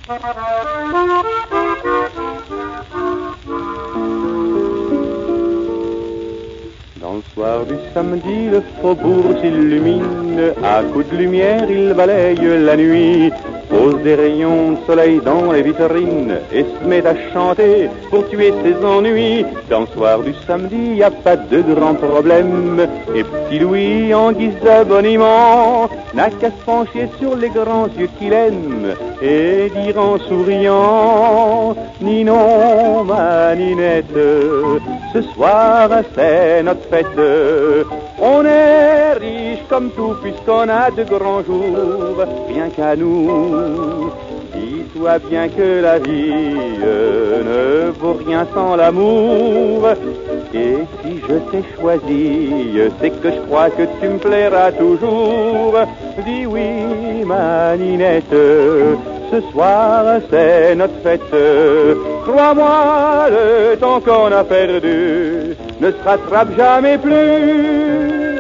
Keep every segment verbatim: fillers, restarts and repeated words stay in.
Dans le soir du samedi, le faubourg s'illumine, à coups de lumière il balaye la nuit, pose des rayons de soleil dans les vitrines et se met à chanter pour tuer ses ennuis. Dans le soir du samedi, y a pas de grands problèmes, et petit Louis, en guise d'abonnement, n'a qu'à se pencher sur les grands yeux qu'il aime et dire en souriant: Ninon, ma Ninette, ce soir c'est notre fête. On est riche comme tout puisqu'on a de grands jours, rien qu'à nous. Dis-toi bien que la vie ne vaut rien sans l'amour. Et si je t'ai choisi, c'est que je crois que tu me plairas toujours. Dis oui, ma Ninette, ce soir c'est notre fête. Crois-moi, le temps qu'on a perdu ne se rattrape jamais plus.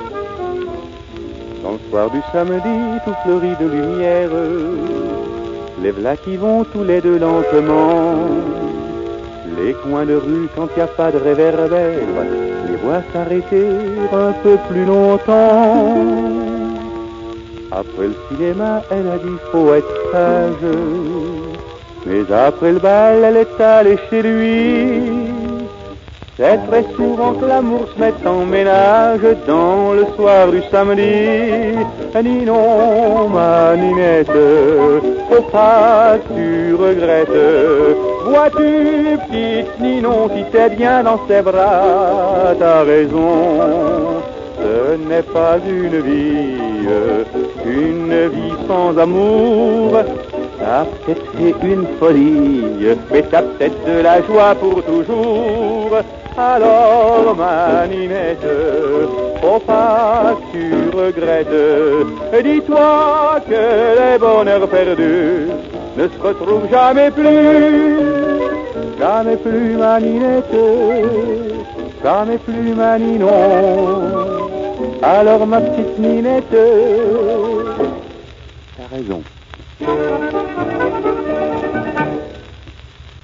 Dans le soir du samedi, tout fleuri de lumière, les v'là qui vont tous les deux lentement. Les coins de rue, quand y a pas de réverbère, les voient s'arrêter un peu plus longtemps. Après le cinéma, elle a dit faut être sage, mais après le bal, elle est allée chez lui. C'est très souvent que l'amour se met en ménage dans le soir du samedi. Ninon, ma Ninette, faut pas que tu regrettes. Vois-tu, petite Ninon, si t'es bien dans ses bras, t'as raison. Ce n'est pas une vie, une vie sans amour. T'as peut-être fait une folie, mais t'as peut-être de la joie pour toujours. Alors, ma Ninette, faut pas que tu regrettes. Dis-toi que les bonheurs perdus ne se retrouvent jamais plus. Jamais plus, ma Ninette, jamais plus, ma Ninon. Alors, ma petite Ninette, t'as raison.